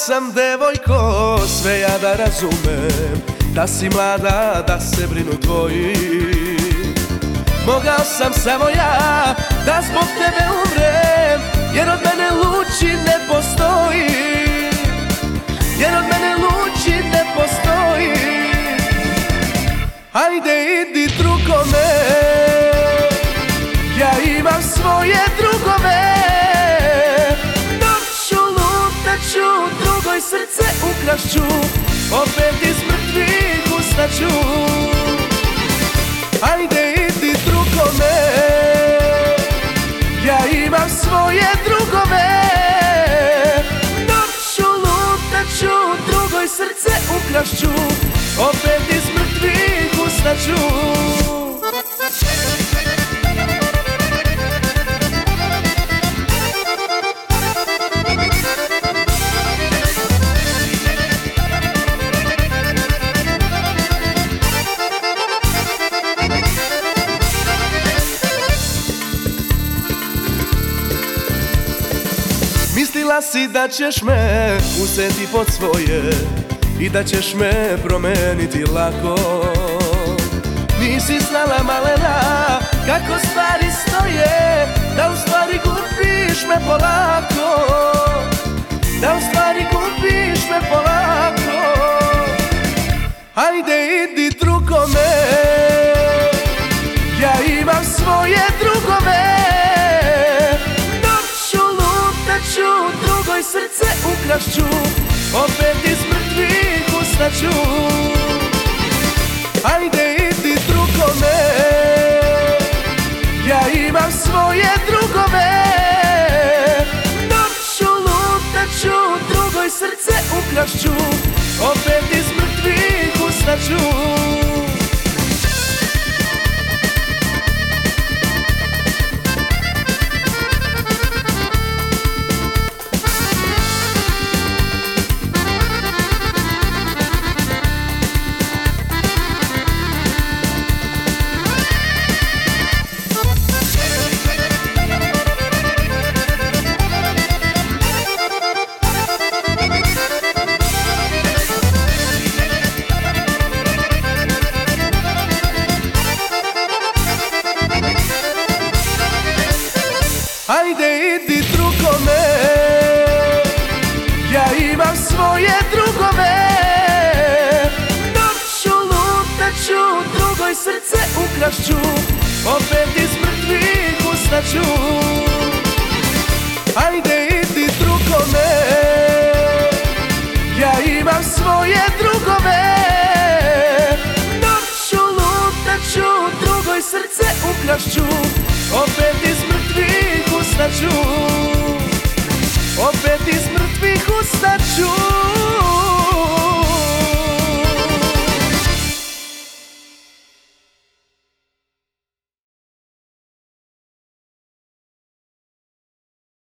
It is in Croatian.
sam, devojko, sve ja da razumem, da si mlada, da se brinu tvoji. Mogao sam samo ja da zbog tebe umrem, jer od mene luči ne postoji, jer od mene luči ne postoji. Ajde idi drugome, ja imam svoje drugove. Noću lutaću, drugoj srce ukrašću, opet iz mrtvih ustaću. Ajde idi drugome, ja imam svoje drugove. Noću lutaću, drugoj srce ukrašću, opet iz mrtvih ustaću. Mislila si da ćeš me uzeti pod svoje i da ćeš me promeniti lako. Nisi znala, malena, kako stvari stoje, da u stvari gubiš me polako, da u stvari gubiš me polako. Ajde idi drugome, ja imam svoje drugove. Noću lutaću, drugoj srce ukrašću, opet iz mrtvih ustaću. Ajde idi drugome, ja imam svoje drugove. Noću lutaću, drugoj srce ukrašću, opet iz mrtvih ustaću. Ajde idi drugome, ja imam svoje drugove. Noću lutaću, drugoj srce ukrašću, opet iz mrtvih ustaću. Ajde idi drugome, ja imam svoje drugove. Noću lutaću, drugoj srce ukrašću, opet iz mrtvih ustaću, opet iz mrtvih ustaću.